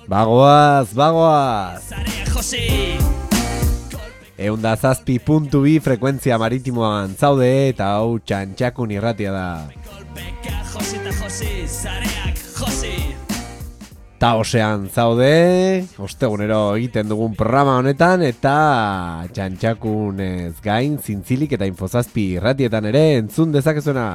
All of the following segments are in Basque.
Bagoaz. 107.2 frekuentzia maritimoan zaude eta hau Txantxakun irratia da. Ta osean zaude, ostegunero egiten dugun programa honetan eta Txantxakunez gain zintzilik eta infozazpi irratietan ere entzun dezakezuna.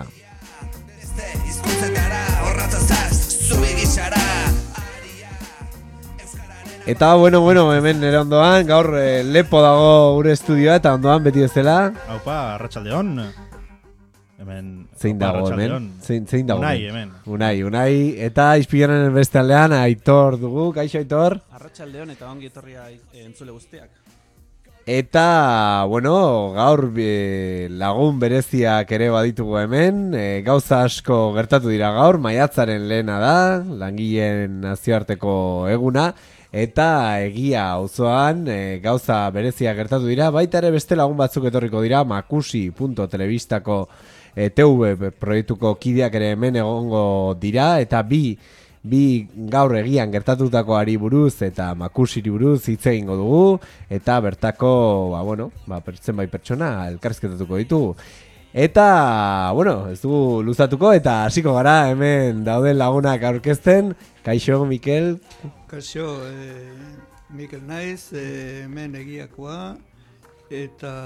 Eta bueno, hemen nere ondoan, gaur lepo dago gure estudioa eta ondoan beti bezala. Aupa, arratsaldeon. Hemen zein dago hemen? Zein dago? Unai hemen. Unai. Eta izpilonen beste aldean Aitor dugu, kaixo Aitor? Arratsaldeon eta ongi etorria entzule guztiak. Eta, bueno, gaur lagun bereziak ere baditugu hemen, gauza asko gertatu dira gaur, maiatzaren lehena da, langileen nazioarteko eguna, eta egia auzoan gauza bereziak gertatu dira, baita ere beste lagun batzuk etorriko dira, makusi.telebistako TV proiektuko kideak ere hemen egongo dira, eta bi gaur egian gertatutakoari buruz eta makusiri buruz hitz egingo dugu, eta bertako, zenbait pertsona elkarrizketatuko ditugu. Eta, ez dugu luzatuko, eta hasiko gara hemen dauden lagunak aurkezten. Kaixo, Mikel? Kaixo, Mikel naiz, hemen egiakoa, eta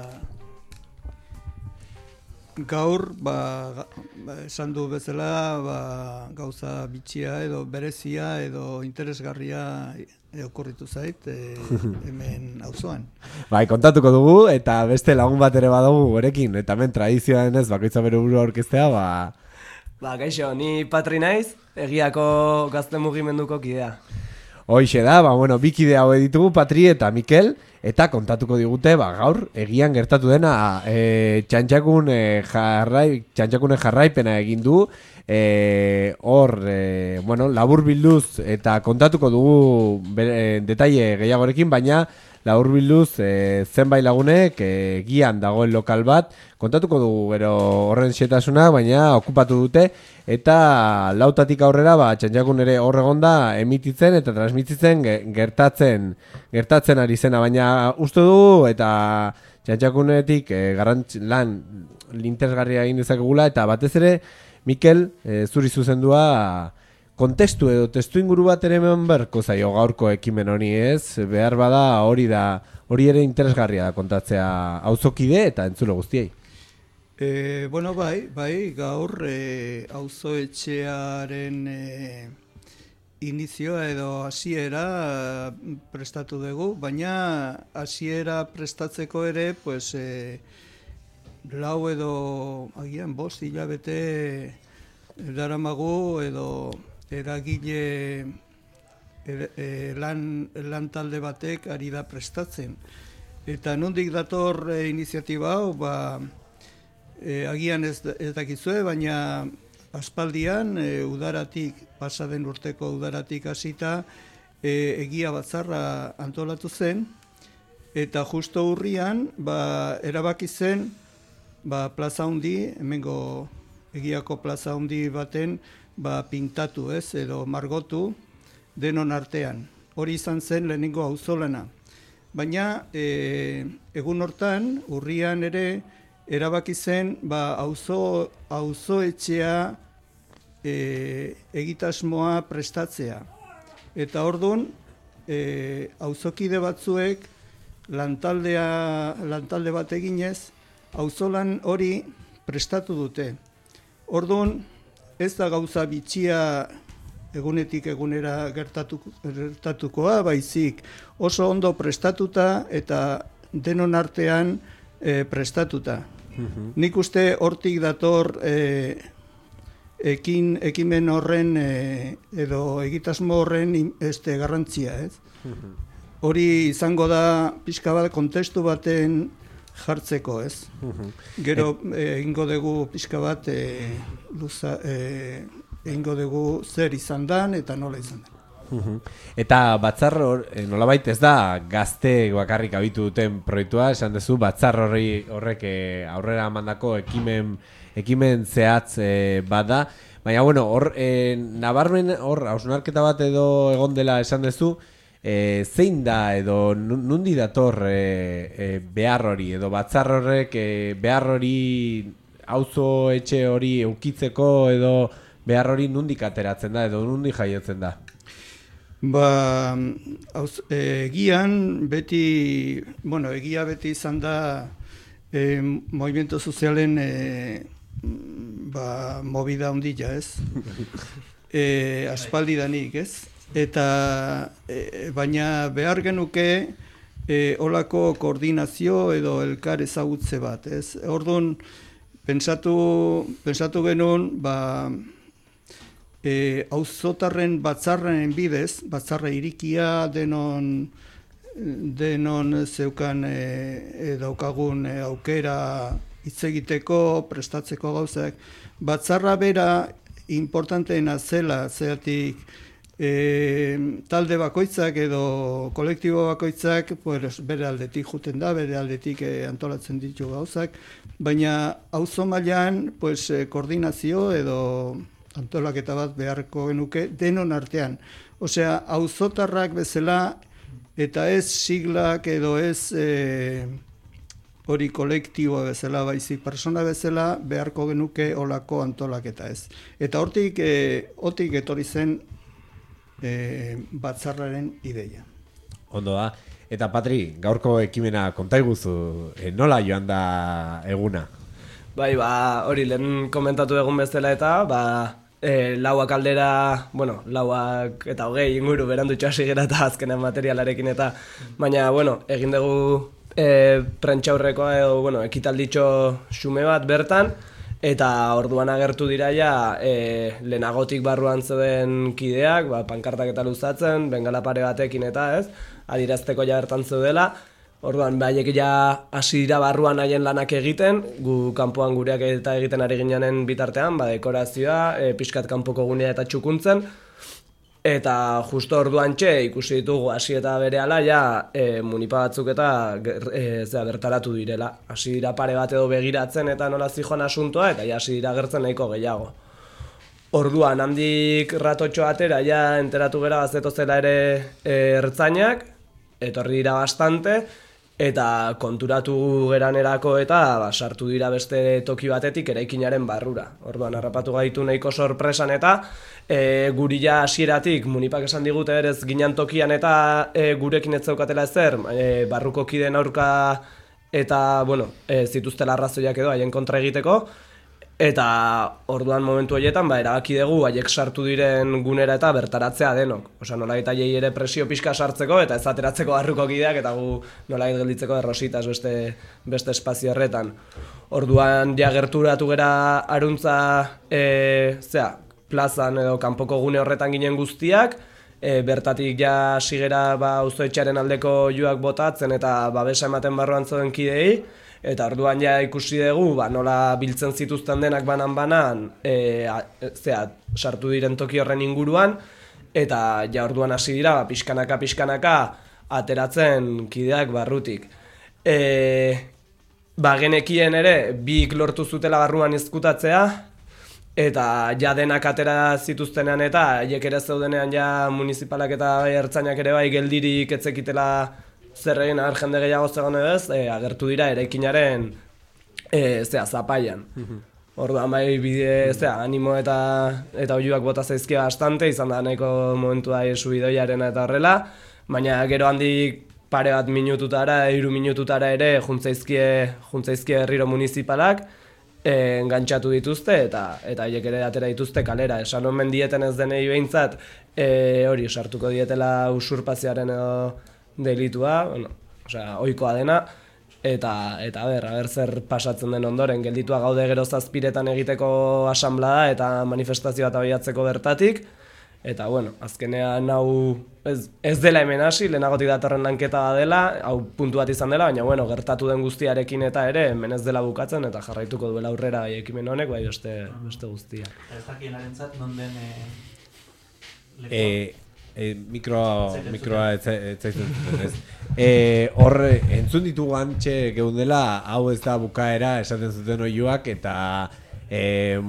gaur, esan du bezala, gauza bitxia edo berezia edo interesgarria okurritu zait hemen auzoan. Bai, kontatuko dugu eta beste lagun bat ere badugu gurekin, eta hemen tradizioa denez bakoitza bere burua aurkeztea, Kaixo, ni Patri naiz, egiako gazte mugimenduko kidea. Hoixe da, bi kide hau ditugu, Patri eta Mikel, eta kontatuko digute, gaur egian gertatu dena Txantxakunen jarraipena egin du, labur bilduz eta kontatuko dugu detaile gehiagorekin, baina labur bilduz zenbait lagunek egian dagoen lokal bat, kontatuko dugu gero horren xetasuna, baina okupatu dute, eta 4 aurrera Txantxakun ere hor egonda emititzen eta transmititzen gertatzen ari zena, baina uste dugu eta Txantxakunetik lan interesgarria egin dezakegula, eta batez ere Mikel, zuri zuzendua kontestu edo testu inguru bat ere hemen berko zaio gaurko ekimen honi, ez? Behar bada hori ere interesgarria da kontatzea auzokide eta entzule guztiei. Bai, gaur auzoetxearen inizioa edo hasiera prestatu dugu, baina hasiera prestatzeko ere, lau edo agian 5 hilabete daramagu edo eragile lan talde batek ari da prestatzen. Eta nondik dator iniziatiba hau, agian ez dakizue, baina aspaldian udaratik, pasaden urteko udaratik hasita egia batzarra antolatu zen, eta justo urrian erabaki zen plaza handi, hemengo egiako plaza handi baten pintatu edo margotu denon artean. Hori izan zen lehenengo auzolana. Baina egun hortan, urrian ere, erabaki zen auzoetxea egitasmoa prestatzea. Eta orduan, auzokide batzuek lantalde bat eginez, auzolan hori prestatu dute. Orduan, ez da gauza bitxia egunetik egunera gertatukoa, baizik oso ondo prestatuta eta denon artean prestatuta. Nik uste hortik dator ekimen horren edo egitasmo horren garrantzia, ez? Hori izango da pixka bat kontestu baten jartzeko, ez? Gero egingo dugu pixka bat egingo dugu zer izan dan eta nola izan dan. Eta batzar nolabait ez da gazte bakarrik abitu duten proiektua, esan duzu batzar horrek aurrera mandako ekimen zehatz bada, Baina, bueno, hor, nabarmen, hor, hausnarketa bat edo egon dela esan duzu, zein da edo nundi dator behar hori, edo batzar horrek behar hori, auzo etxe hori eukitzeko edo behar hori nundik ateratzen da, edo nundik jaiotzen da? Ba, egian beti, bueno, egia beti izan da movimiento sozialen movida ondila, ez? Aspaldidanik, ez? Eta baina behar genuke olako koordinazio edo elkar ezagutze bat, ez? Orduan, pentsatu genuen, auzotarren batzarren bidez, batzarra irikia denon zeukan daukagun aukera hitz egiteko, prestatzeko gauzak, batzarra bera importanteena zela, zeatik talde bakoitzak edo kolektibo bakoitzak bere aldetik juten da, bere aldetik antolatzen ditu gauzak, baina auzo mailan koordinazio edo antolaketa bat beharko genuke denon artean. Osea, auzotarrak bezala eta ez siglak edo ez hori kolektiboa bezala, baizik persona bezala beharko genuke olako antolaketa ez. Eta hortik etorri zen batzarraren ideia. Ondo da. Eta Patri, gaurko ekimena kontaiguzu, nola joan da eguna? Bai, hori lehen komentatu egun bezala eta, lauak aldera, bueno, lauak eta 20 inguru berandutxo hasi gera eta azkenean materialarekin eta, baina, bueno, egin dugu prentxaurrekoa edo, ekitalditxo xume bat bertan, eta orduan agertu dira ja lehenagotik barruan zeuden kideak, pankartak eta luzatzen, bengala pare batekin eta ez, adirazteko ja bertan zeudela. Orduan, haiek ja hasi dira barruan haien lanak egiten, gu kanpoan gureak eta egiten ari gineanen bitartean, dekorazioa, pixkat kanpoko gunea eta txukuntzen, eta justo orduan ikusi ditugu hasi eta berehala ja munipa batzuk eta bertaratu direla. Hasi dira pare bat edo begiratzen eta nola zijoan asuntoa, eta ja hasi dira gertzen nahiko gehiago. Orduan, handik ratotxo atera ja enteratu gera bazetozela ere ertzainak, etorri dira bastante, eta konturatu geranerako eta sartu dira beste toki batetik eraikinaren barrura. Orduan, harrapatu gaitu nahiko sorpresan eta guri ja hasieratik munipak esan digute berez ginen tokian eta gurekin ez zeukatela ezer, barruko kideen aurka eta, zituztela arrazoiak edo haien kontra egiteko, eta orduan momentu horietan erabaki dugu haiek sartu diren gunera eta bertaratzea denok. Osea, nolabait haiei ere presio pixka sartzeko eta ez ateratzeko barruko kideak eta gu nolabait gelditzeko errositas beste espazio horretan. Orduan ja gerturatu gera Aruntza plazan edo kanpoko gune horretan ginen guztiak, bertatik ja hasi gera auzoetxearen aldeko joak botatzen eta babesa ematen barruan zeuden kideei. Eta orduan ja ikusi dugu, nola biltzen zituzten denak banan-banan, sartu diren toki horren inguruan, eta ja orduan hasi dira, pixkanaka ateratzen kideak barrutik. Genekien ere, bik lortu zutela barruan izkutatzea, eta ja denak atera zituztenean eta haiek ere zeudenean ja municipalak eta ertzainak ere geldirik etzekitela zer egin jende gehiago zegoen edez, agertu dira eraikinaren zapaian. Orduan animo eta oiuak bota zaizkia bastante, izan da nahiko momentua subidoiaren eta horrela, baina gero handik pare bat minututara, 3 minututara ere juntzaizkie herriro municipalak, engantzatu dituzte eta haiek ere atera dituzte kalera. Esan omen dieten ez denei behintzat, hori sartuko dietela usurpazioaren edo delitua, ohikoa dena, eta ber zer pasatzen den ondoren, gelditua gaude gero 7 egiteko asanblada eta manifestazioa eta abiatzeko bertatik, eta azkenean hau ez dela hemen hasi, lehenagotik datorren lanketa dela, hau puntu bat izan dela, baina gertatu den guztiarekin eta ere hemen ez dela bukatzen eta jarraituko duela aurrera ekimen honek, beste guztia. Ez dakienarentzat non den mikroa ez. Hor, entzun ditugu antxe geundela, hau ez da bukaera esaten zuten oiuak, eta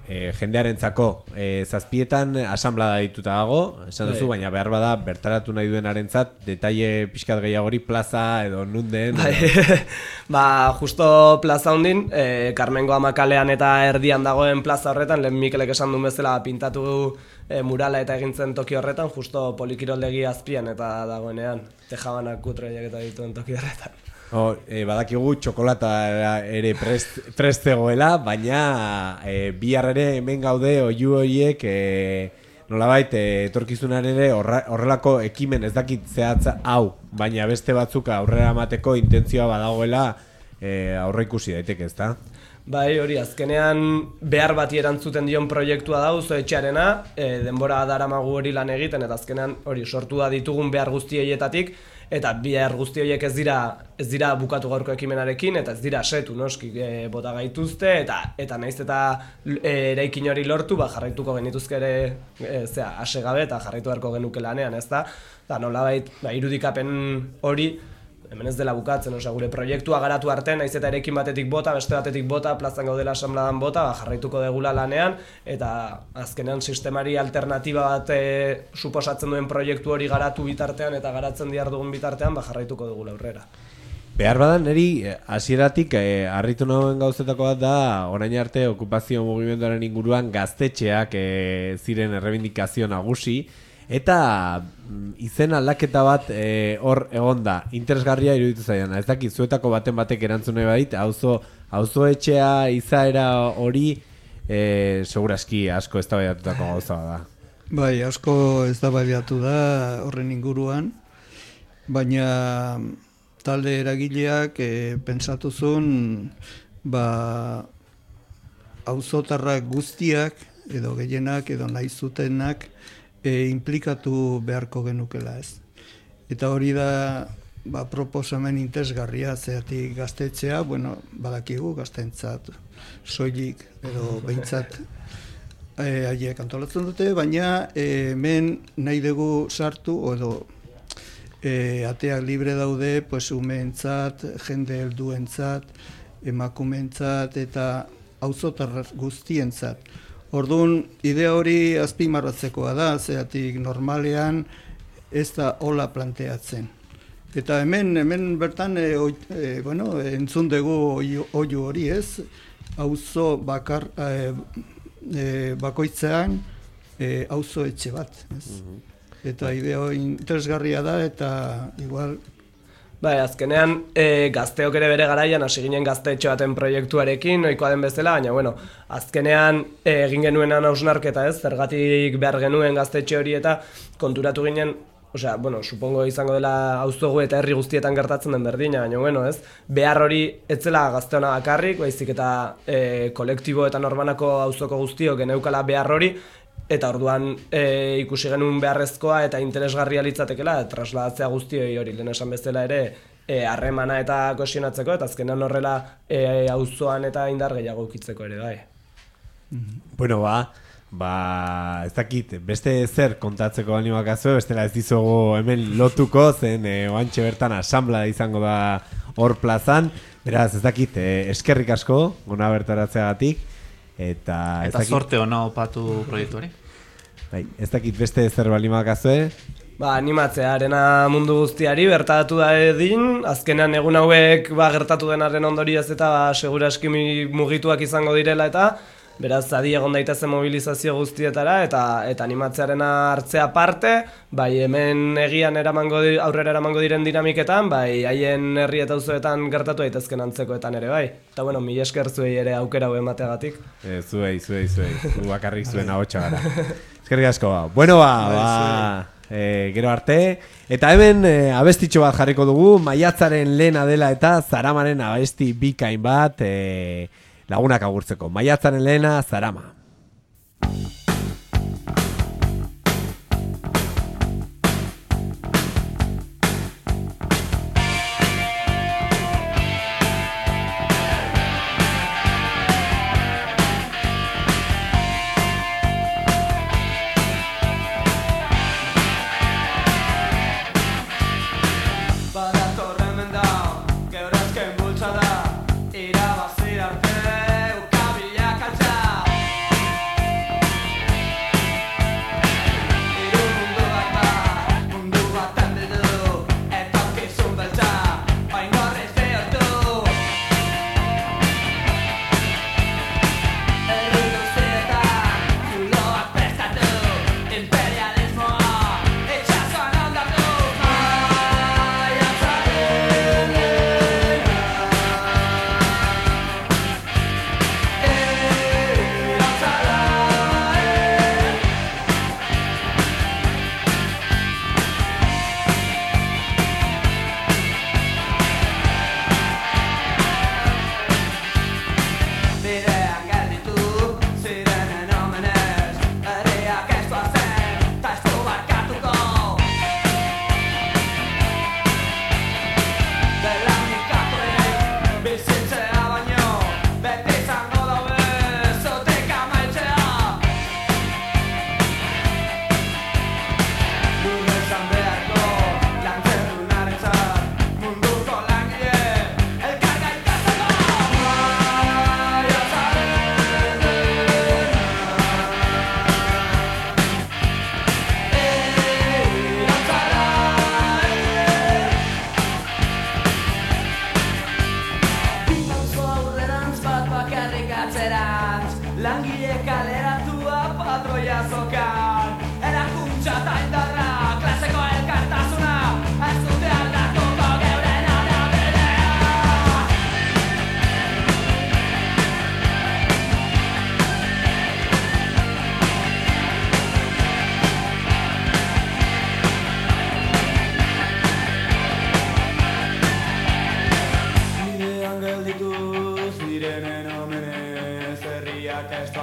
jendearentzako zazpietan asanblada dituta dago, esan duzu, baina behar bada bertaratu nahi duenarentzat detaile pixkat gehiagori plaza edo nunden. Ba, justo plaza hundin, Carmengo Amakalean eta erdian dagoen plaza horretan, lehen Mikelek esan duen bezala pintatu murala eta egintzen toki horretan, justo polikiroldegi azpian eta dagoenean, tejabanak kutreiak eta dituen toki horretan. Badakigu txokolata ere prest zegoela, baina bihar ere hemen gaude oihu horiek nolabait etorkizunan ere horrelako ekimen ez dakit zehatza hau, baina beste batzuk aurrera emateko intentzioa badagoela aurre ikusi daiteke, ezta? Bai, hori, azkenean behar bati erantzuten dion proiektua da Auzo Etxearena, denbora daramagu hori lan egiten, eta azkenean hori sortu da ditugun behar guzti horietatik, eta behar guzti horiek ez dira bukatu gaurko ekimenarekin, eta ez dira setu, noski, bota gaituzte, eta naiz eta eraikin hori lortu, jarraituko genituzke ere ase gabe, eta jarraitu beharko genuke lanean, ez da? Eta nolabait, irudikapen hori, hemen ez dela bukatzen, gure proiektua garatu arte, naiz eta erekin batetik bota, beste batetik bota, plazan gaudela asanbladan bota, jarraituko degula lanean, eta azkenean sistemari alternatiba bat suposatzen duen proiektu hori garatu bitartean eta garatzen dihar dugun bitartean, jarraituko dugula aurrera. Behar badan, niri hasieratik harritu nagoen gauzetako bat da, orain arte okupazio mugimenduaren inguruan gaztetxeak ziren errebindikazio nagusi, eta izen aldaketa bat hor egonda, interesgarria iruditu zaidan. Ez dakit, zuetako baten batek erantzun nahi badit, auzo etxea izaera hori seguraski asko eztabaidatutako gauza da. Bai, asko eztabaidatu da horren inguruan, baina talde eragileak pentsatuzun auzotarrak guztiak edo gehienak edo nahi zutenak implikatu beharko genukela, ez. Eta hori da proposamen interesgarria, zeatik gaztetxea, badakigu gaztentzat soilik edo behintzat haiek antolatzen dute, baina hemen nahi dugu sartu edo ateak libre daude umeentzat, jende helduentzat, emakumeentzat eta auzotar guztientzat. Orduan, idea hori azpimarratzekoa da, zeatik normalean ez da hola planteatzen. Eta hemen bertan, entzun dugu oihu hori, ez? Auzo bakoitzean auzo etxe bat, ez? Eta idea hori interesgarria da, eta igual... Bai, azkenean gazteok ere bere garaian hasi ginen gaztetxo baten proiektuarekin, ohikoa den bezala, baina azkenean egin genuenan hausnarketa, ez, zergatik behar genuen gaztetxe hori eta konturatu ginen, supongo izango dela auzogu eta herri guztietan gertatzen den berdina, baina ez, behar hori ez zela gazteona bakarrik, baizik eta kolektibo eta normanako auzoko guztiok geneukala behar hori, eta orduan ikusi genuen beharrezkoa eta interesgarria litzatekela trasladatzea guztioi hori, lehen esan bezala ere harremana eta kohesionatzeko, eta azkenean horrela auzoan eta indar gehiago ukitzeko ere, bai. Bueno, ez dakit, beste zer kontatzeko animoak azue, bestela ez dizugu hemen lotuko, zen oantxe bertan asanblada izango da hor plazan, beraz ez dakit, eskerrik asko, gona bertaratzeagatik, eta sorte hona opatu proiektuari? Bai, ez dakit beste zer balimak azue? Animatzea, arena mundu guztiari bertatu da edin, azkenean egun hauek gertatu denaren ondorioz eta seguraski mugituak izango direla eta beraz adi egon daitezen mobilizazio guztietara eta animatzearena hartzea parte, bai hemen egian aurrera eramango diren dinamiketan, bai haien herri eta auzoetan gertatu daitezken antzekoetan ere bai. Eta mila esker zuei ere aukera hau emateagatik. Zuei, bakarrik zuen ahotsa gara. Eskerrik asko. Bueno, gero arte. Eta hemen abestitxo bat jarriko dugu, maiatzaren lehena dela eta Zaramaren abesti bikain bat lagunak agurtzeko. Maiatzaren lehena, Zarama.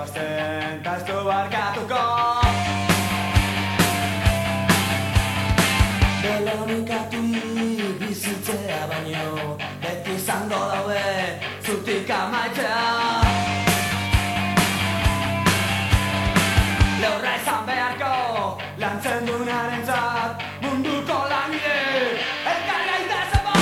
hausten, ta ez du barkatuko. Belaunikatik bizitzea baino, beti izango daude zutik amaitzea. Leurra izan beharko, lantzen dunarentzat, munduko langile, elkar gaitezeko.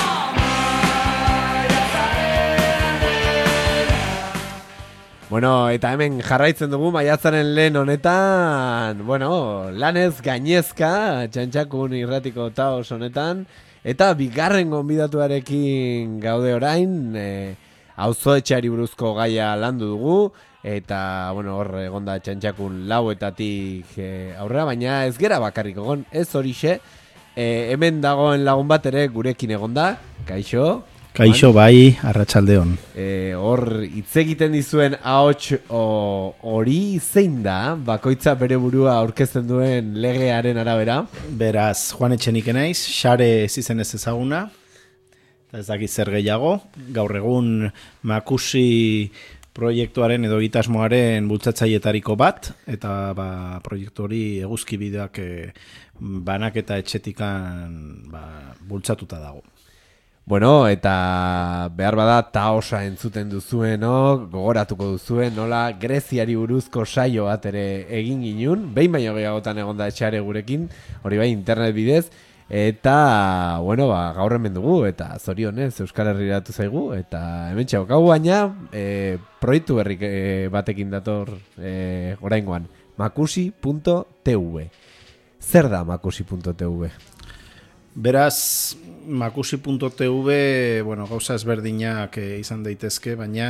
Bueno, eta hemen jarraitzen dugu maiatzaren lehen honetan, bueno, lanez gainezka, Txantxakun irratiko taos honetan, eta bigarren gonbidatuarekin gaude orain, auzoetxeari buruzko gaia landu dugu, eta, bueno, hor egonda Txantxakun lauetatik aurrera, baina ez gera bakarrik egon, ez horixe, hemen dagoen lagun bat ere gurekin egonda, kaixo? Kaixo bai, arratsaldeon. Hor hitz egiten dizuen ahots hori zein da, bakoitza bere burua aurkezten duen legearen arabera? Beraz, Juan Etxenike naiz, Xare ez izenez ezaguna, ez dakit zer gehiago, gaur egun Makusi proiektuaren edo egitasmoaren bultzatzaietariko bat, eta proiektu hori eguzki bideak banaketa etxetikan bultzatuta dago. Bueno, eta behar bada taosa entzuten duzuen, gogoratuko duzuen, nola Greziari buruzko saio bat ere egin ginun, behin baino gehiagotan egonda Etxeare gurekin, hori bai internet bidez, eta, bueno, gaur hemen dugu, eta zorionez Euskal Herriratu zaigu, eta hemen txaukau baina, proiektu berrik batekin dator oraingoan, makusi.tv. Zer da makusi.tv? Beraz, makusi.tv, bueno, gauza ezberdinak izan daitezke, baina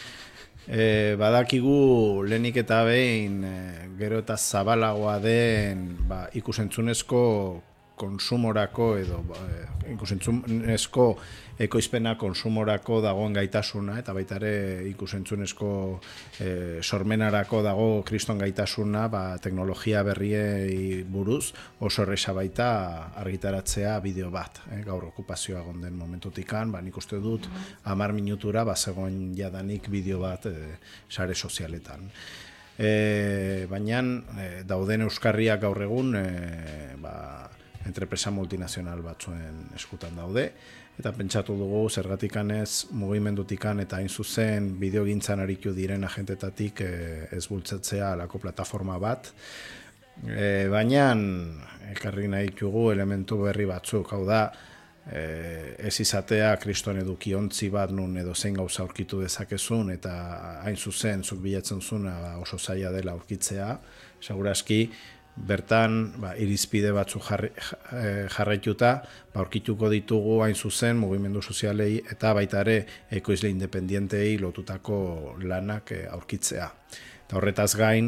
badakigu lehenik eta behin gero eta zabalagoa den ikusentzunezko konsumorako edo ikusentzunezko ekoizpena konsumorako dagoen gaitasuna, eta baita ere ikusentzunezko sormenarako dago kriston gaitasuna, teknologia berriei buruz oso erresa baita argitaratzea bideo bat, gaur okupazioa gonden momentutikan, nik uste dut 10 minutura zegoen jadanik bideo bat sare sozialetan. Baina dauden euskarriak gaur egun entrepresa multinazional batzuen eskutan daude, eta pentsatu dugu zergatikan ez mugimendutikan eta hain zuzen bideogintzan aritu diren agentetatik ez bultzatzea alako plataforma bat, baina ekarri nahi ditugu elementu berri batzuk, hau da, ez izatea kriston edukiontzi bat nun edo zein gauza aurkitu dezakezun, eta hain zuzen zuk bilatzen zuna oso zaila dela aurkitzea, segurazki, bertan irizpide batzu jarraituta aurkituko ditugu hain zuzen mugimendu sozialei eta baita ere ekoizle independientei lotutako lanak aurkitzea. Eta horretaz gain,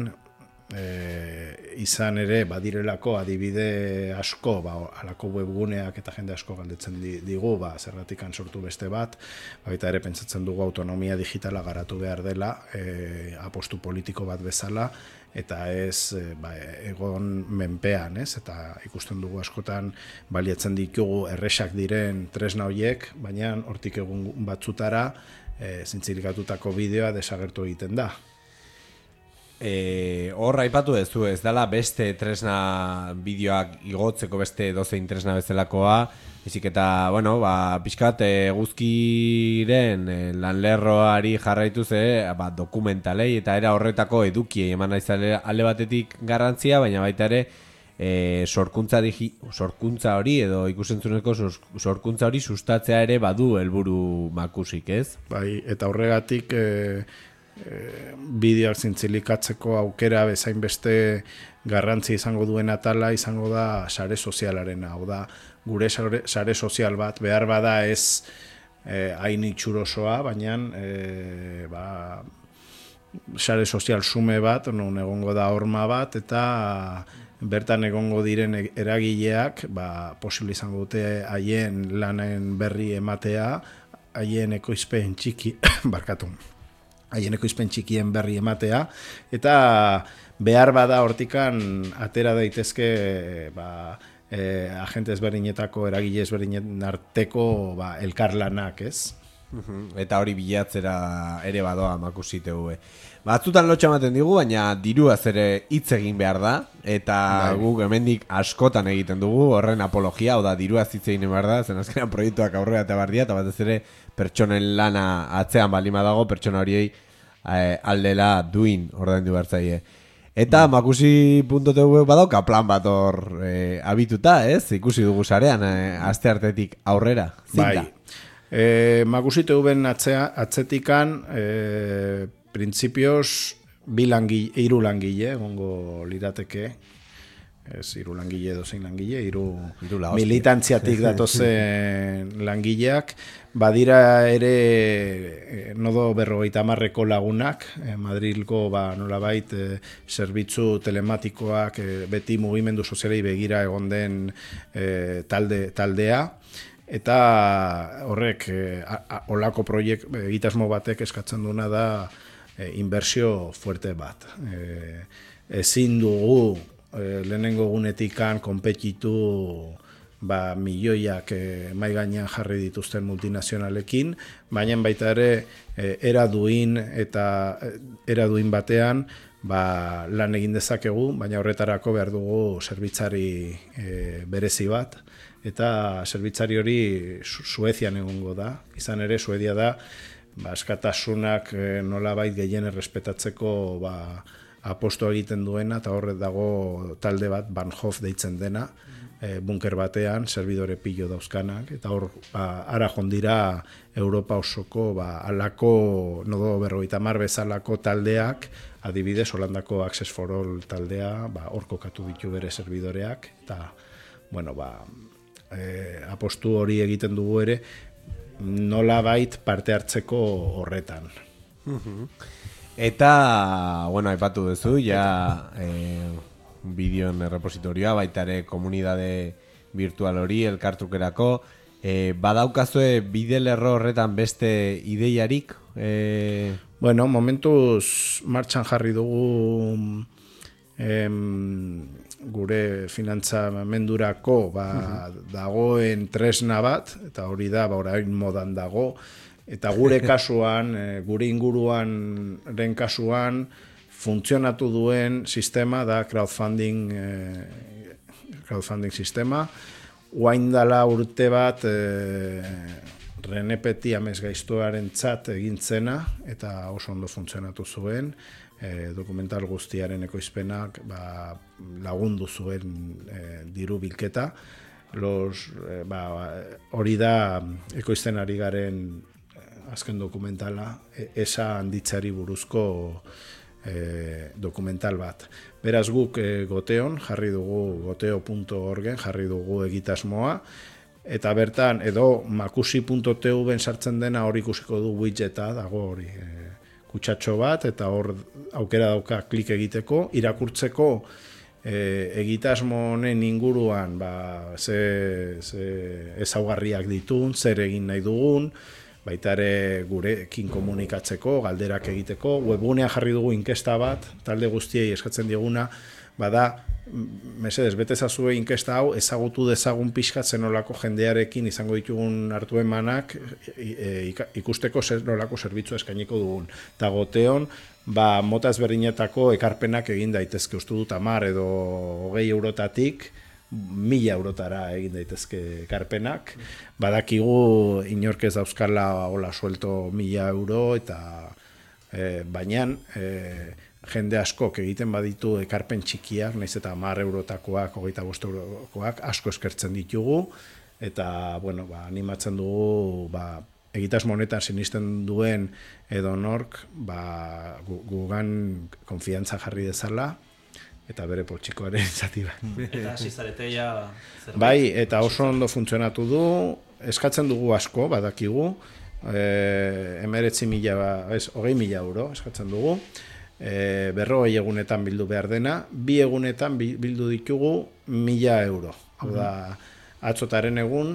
izan ere badirelako adibide asko, alako webguneak eta jende asko galdetzen digu, zergatikan sortu beste bat, baita ere pentsatzen dugu autonomia digitala garatu behar dela, apostu politiko bat bezala, eta ez egon menpean, eta ikusten dugu askotan baliatzen ditugu erresak diren tresna horiek, baina hortik egun batzutara zintzilikatutako bideoa desagertu egiten da. Hor aipatu duzu, ez dela beste tresna bideoak igotzeko beste dozein tresna bezalakoa, ezik eta, bueno, pixkat guzkiren lanlerroari jarraituz dokumentalei eta era horretako edukiei eman naizale alde batetik garrantzia, baina baita ere sorkuntza hori edo ikusentzuneko sorkuntza hori sustatzea ere badu helburu Makusik, ez? Bai, eta horregatik bideoak zintzilikatzeko aukera bezain beste garrantzi izango duen atala izango da sare sozialarena, hau da gure sare sozial bat behar bada ez hain itxurosoa, baina sare sozial sume bat, non egongo da horma bat, eta bertan egongo diren eragileak posible izango dute haien lanen berri ematea, haien ekoizpen txikien berri ematea, eta behar bada hortikan atera daitezke agente ezberdinetako, eragile ezberdinen arteko elkarlanak, ez? Eta hori bilatzera ere badoa Makusi TV. Batzutan lotxa ematen digu, baina diruaz ere hitz egin behar da, eta guk hemendik askotan egiten dugu horren apologia, oda diruaz hitz egin behar da, zen azkenean proiektuak aurrera eta bardia, eta batez ere pertsonen lana atzean balima dago, pertsona horiei aldela duin ordaindu behar zaie. Eta Makusi.tv badauka plan bat hor abituta, ez? Ikusi dugu sarean, asteartetik aurrera, zinta. Bai, Makusi TV-en atzetikan, printzipioz, 3 langile, egongo lirateke, ez 3 langile edo 6 langile, 3 militantziatik datozen langileak, badira ere nodo 50 lagunak, Madrilgo nolabait zerbitzu telematikoak beti mugimendu sozialei begira egon den taldea, eta horrek olako egitasmo batek eskatzen duna da inbertsio fuerte bat. Ezin dugu lehenengo egunetikan konpetitu milioiak mai gainean jarri dituzten multinazionalekin, baina baita ere eraduin batean lan egin dezakegu, baina horretarako behar dugu zerbitzari berezi bat, eta zerbitzari hori Suezian egongo da. Izan ere, Suedia da askatasunak nolabait gehien errespetatzeko aposto egiten duena, eta horret dago talde bat, Bahnhof deitzen dena, bunker batean, servidore pilo dauzkanak, eta hor ara jondira Europa osoko alako nodo 50 bezalako taldeak, adibidez Holandako Access for All taldea, hor kokatu ditu bere servidoreak, eta bueno, apostu hori egiten dugu ere, nolabait parte hartzeko horretan. Eta, bueno, aipatu duzu, ja bideoen repositorioa, baita ere komunidade virtual hori, elkartrukerako, badaukazue bide lerro horretan beste ideiarik? Bueno, momentuz martxan jarri dugu gure finantzamendurako dagoen tresna bat, eta hori da, orain modan dago, eta gure kasuan, gure inguruan kasuan, funtzionatu duen sistema da crowdfunding sistema. Oain dala urte bat Renepeti amesgaiztoaren txat egintzena, eta oso ondo funtzionatu zuen, dokumental guztiaren ekoizpenak lagundu zuen diru bilketa. Hori da ekoizten ari garen azken dokumentala, esa handitzari buruzko dokumental bat. Beraz guk Goteon jarri dugu, goteo.orgen jarri dugu egitasmoa, eta bertan edo Makusi.tv-en sartzen dena hor ikusiko du widgeta, dago hori kutsatxo bat, eta hor aukera dauka klik egiteko, irakurtzeko egitasmo honen inguruan ze ezaugarriak ditun, zer egin nahi dugun, baita ere gurekin komunikatzeko, galderak egiteko, webgunean jarri dugu inkesta bat, talde guztiei eskatzen dieguna, bada, mesedez, betezazue inkesta hau, ezagutu dezagun pixkat zenolako jendearekin izango ditugun hartu emanak, ikusteko zenolako zerbitzu eskainiko dugun. Eta Goteon, mota ezberdinetako ekarpenak egin daitezke, uste dut 10 edo 20 eurotatik, 1.000 eurotara egin daitezke ekarpenak. Badakigu inork ez dauzkala hola suelto 1.000 euro, eta baina jende askok egiten baditu ekarpen txikiak, nahiz eta 10 eurotakoak, 25 eurokoak, asko eskertzen ditugu, eta bueno, animatzen dugu egitasmo honetan sinisten duen edonork gugan konfiantza jarri dezala, eta bere poltsikoaren zati bat. Eta hasi zarete ja zerbait. Bai, eta oso ondo funtzionatu du, eskatzen dugu asko, badakigu, 20.000 euro eskatzen dugu, 40 egunetan bildu behar dena, 2 egunetan bildu ditugu 1.000 euro. Hau da, atzotaren egun,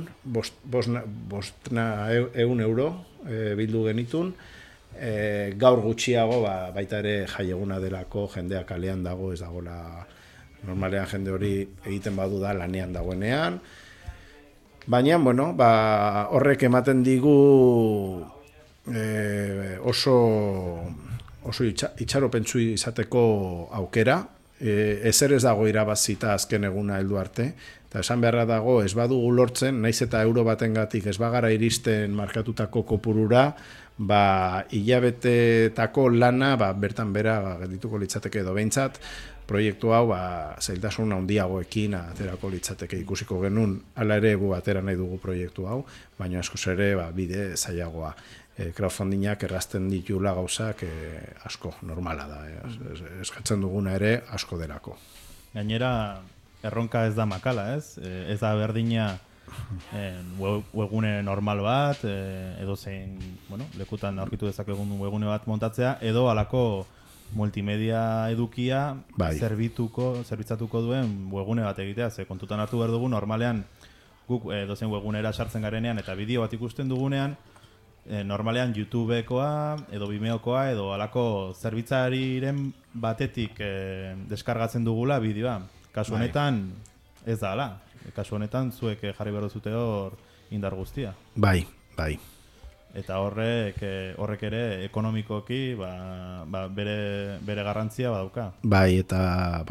500 euro bildu genitun, gaur gutxiago baita ere jaieguna delako, jendeak kalean dago, ez dagoela normalean jende hori egiten badu da lanean dagoenean, baina bueno, horrek ematen digu oso itxaropentsu izateko aukera, ezer ez dago irabazita azken eguna heldu arte, eta esan beharra dago ez badugu lortzen, naiz eta euro batengatik ez bagara iristen markatutako kopurura, hilabetetako lana bertan bera geldituko litzateke edo behintzat, proiektu hau zailtasun handiagoekin aterako litzateke ikusiko genuen, hala ere gu atera nahi dugu proiektu hau, baina askoz ere bide zailagoa. Crowdfundingak errazten ditula gauzak asko normala da. Eskatzen duguna ere asko delako. Gainera, erronka ez da makala, ez? Ez da berdina webgune normal bat, edo zein, lekutan aurkitu dezakegun webgune bat montatzea, edo halako multimedia edukia zerbitzatuko duen webgune bat egitea, ze kontutan hartu behar dugu, normalean guk dozen webgunera sartzen garenean eta bideo bat ikusten dugunean, normalean YouTubekoa edo Vimeokoa edo halako zerbitzariren batetik deskargatzen dugula bideoa. Kasu honetan ez da hala. Kasu honetan zuek jarri behar duzute hor indar guztia. Bai. Eta horrek ere ekonomikoki bere garrantzia badauka. Bai, eta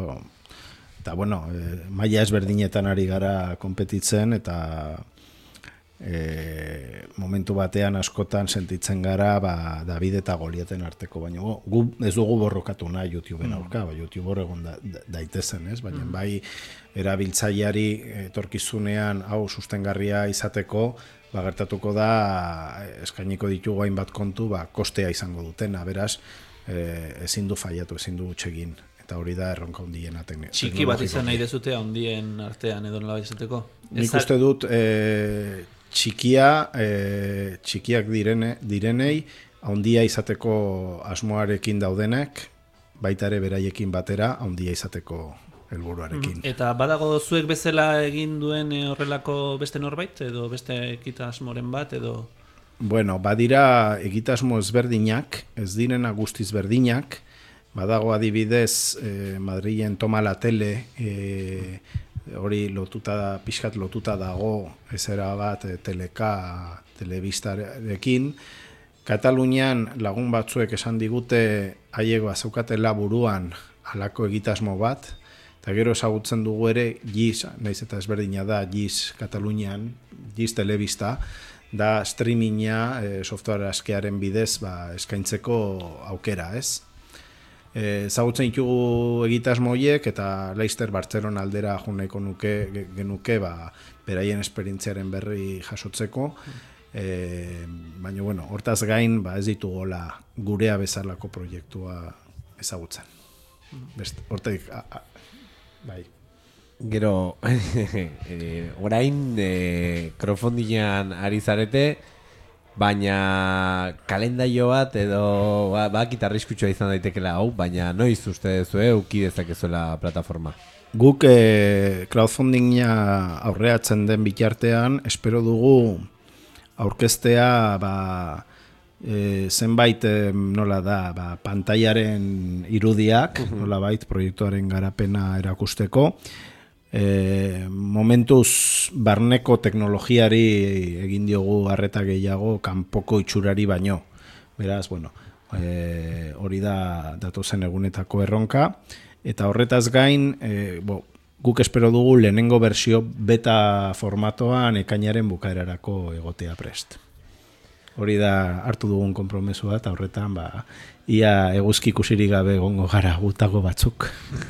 maila ezberdinetan ari gara konpetitzen eta momentu batean askotan sentitzen gara David eta Goliaten arteko, baina gu ez dugu borrokatu nahi YouTubeen aurka, YouTube hor egon daitezen, ez? Baina bai erabiltzaileari etorkizunean hau sustengarria izateko, gertatuko da eskainiko ditugu hainbat kontu, kostea izango dutena, beraz ezin du faiatu, ezin du hutsegin. Eta hori da erronka hundiena teknologikoa. Txiki bat izan nahi dezute hundien artean edo nola izateko? Nik uste dut txikiak direnei handia izateko asmoarekin daudenak, baita ere beraiekin batera handia izateko helburuarekin. Eta badago zuek bezala egin duen horrelako beste norbait edo beste egitasmoren bat edo? Bueno, badira egitasmo ezberdinak, ez direna guztiz berdinak, badago adibidez Madrilen Toma la Tele, hori pixkat lotuta dago ezera bat Teleka telebistarekin. Katalunian lagun batzuek esan digute haiek bazeukatela buruan halako egitasmo bat, eta gero ezagutzen dugu ere GIS, naiz eta ezberdina da GIS Katalunian, GIS telebista, da streaminga software askearen bidez eskaintzeko aukera, ez? Ezagutzen ditugu egitasmo horiek eta Leicester Bartzelona aldera jo nahiko genuke beraien esperientziaren berri jasotzeko, baina hortaz gain ez ditugola gurea bezalako proiektua ezagutzen. Hortik, bai. Gero, orain crowdfundingan ari zarete, baina kalendario bat edo bakit arriskutsua izan daitekela hau, baina noiz uste duzue uki dezakezuela plataforma? Guk crowdfundinga aurreatzen den bitartean, espero dugu aurkeztea zenbait nola da, pantailaren irudiak, nola bait proiektuaren garapena erakusteko, momentuz barneko teknologiari egin diogu arreta gehiago kanpoko itxurari baino. Beraz, hori da datozen egunetako erronka, eta horretaz gain, guk espero dugu lehenengo bersio beta formatoan ekainaren bukaerarako egotea prest. Hori da hartu dugun konpromesua eta horretan ia eguzki ikusirik gabe egongo gara gutako batzuk.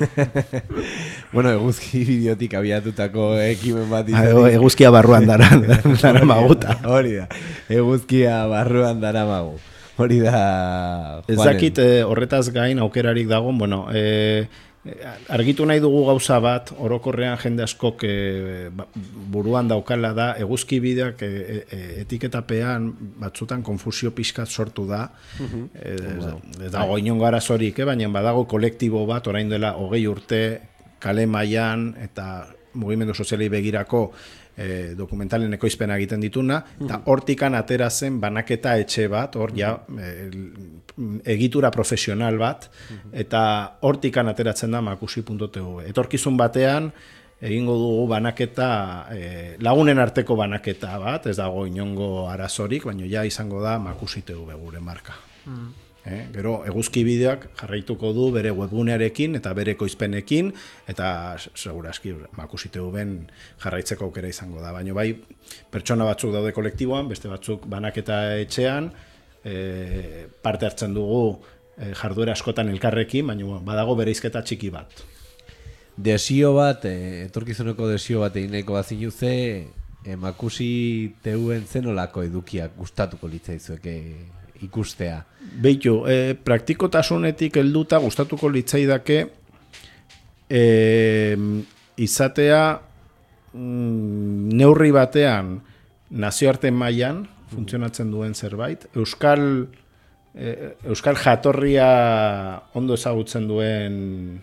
Eguzki bideotik abiatutako ekimen bat izan. Eguzkia barruan daramaguta. Hori da, eguzkia barruan daramagu. Hori da... Ez dakit horretaz gain aukerarik dago, argitu nahi dugu gauza bat, orokorrean jende askok buruan daukala da, eguzki bideak etiketapean batzutan konfusio pixkat sortu da. Ez dago inongo arazorik, baina badago kolektibo bat, orain dela 20 urte, kale mailan eta mugimendu sozialei begirako dokumentalen ekoizpena egiten dituna, eta hortikan atera zen banaketa etxe bat, hor egitura profesional bat, eta hortikan ateratzen da makusi.tv. Etorkizun batean, egingo dugu banaketa, lagunen arteko banaketa bat, ez dago inongo arazorik, baina ja izango da Makusi TV gure marka. Gero, eguzki bideoak jarraituko du bere webgunearekin eta bere ekoizpenekin, eta segurazki Makusi TV-en jarraitzeko aukera izango da. Baina bai, pertsona batzuk daude kolektiboan, beste batzuk banaketa etxean, parte hartzen dugu jarduera askotan elkarrekin, baina badago bereizketa txiki bat. Desio bat, etorkizuneko desio bat egin nahiko bazinu ze, Makusi TV-en zenolako edukiak gustatuko litzaizueke ikustea? Beitu, praktikotasunetik helduta gustatuko litzaidake izatea neurri batean nazioarte mailan funtzionatzen duen zerbait, euskal jatorria ondo ezagutzen duen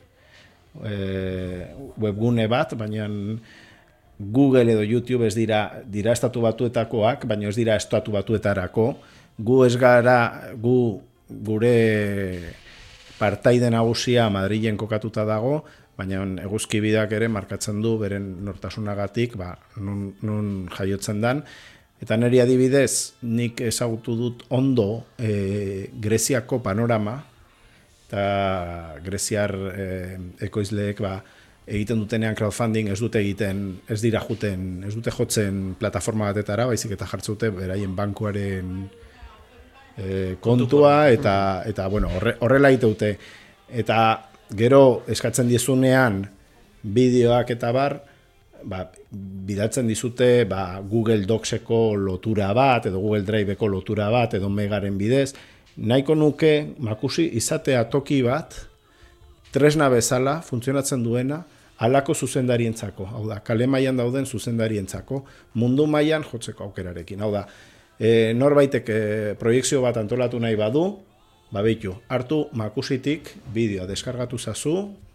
webgune bat, baina Google edo YouTube ez dira estatu batuetakoak, baina ez dira estatu batuetarako. Gu ez gara, gure partaide nagusia Madrilen kokatuta dago, baina eguzki bideak ere markatzen du beren nortasunagatik, non jaiotzen dan. Eta niri adibidez, nik ezagutu dut ondo Greziako panorama, eta greziar ekoizleek egiten dutenean crowdfunding ez dute jotzen plataforma batetara, baizik eta jartzute beraien bankuaren kontua, eta bueno, horrela egiteute. Eta gero eskatzen diezunean bideoak eta bar, bidatzen dizute Google Docseko lotura bat, edo Google Driveko lotura bat, edo Megaren bidez. Nahiko nuke Makusi izatea toki bat, tresna bezala funtzionatzen duena, halako zuzendarientzako. Hau da, kale mailan dauden zuzendarientzako, mundu mailan jotzeko aukerarekin. Hau da, norbaitek proiekzio bat antolatu nahi badu, beitu, hartu Makusitik bideoa deskargatu zazu,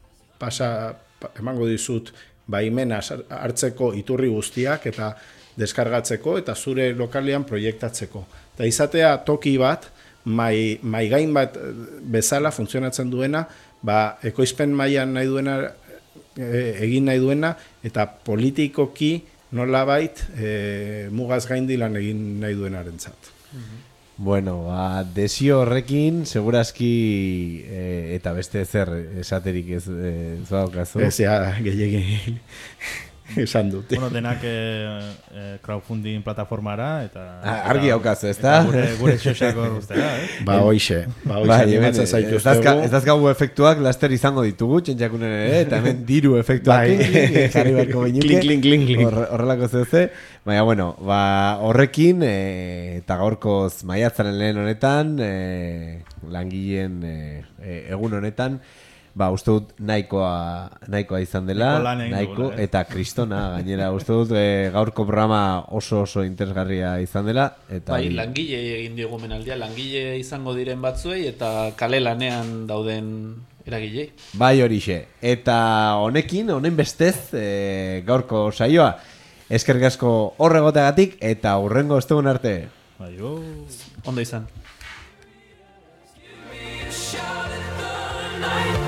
emango dizut baimena hartzeko iturri guztiak eta deskargatzeko eta zure lokalean proiektatzeko. Eta izatea toki bat, mai gain bat bezala funtzionatzen duena, ekoizpen mailan nahi duena, egin nahi duena, eta politikoki nolabait mugaz gaindi lan egin nahi duenarentzat. Bueno, desio horrekin, segurazki, eta beste zer esaterik ez daukazu. Ez, gehiagin esan dut. Bueno, denak crowdfunding plataformara, eta... argi haukazu, ez da? Gure txosako guztera, Hoixe, animatzen zaituztegu. Ez dazkagu efektuak laster izango ditugu, txentxakunen ere, eta hemen diru efektuak jarri barko bainuke. Kling. Horrelako zeuze. Baina, bueno, horrekin, eta gaurkoz maiatzaren lehen honetan, langileen egun honetan, uste dut nahikoa izan dela, nahiko, eta kristona gainera, uste dut gaurko programa oso interesgarria izan dela. Eta langile egin diogu menaldia, langile izango diren batzuei, eta kale lanean dauden eragilei. Bai horixe, eta honen bestez gaurko saioa, eskerrik asko horregoteagatik, eta hurrengo ostegun arte. Ondo izan.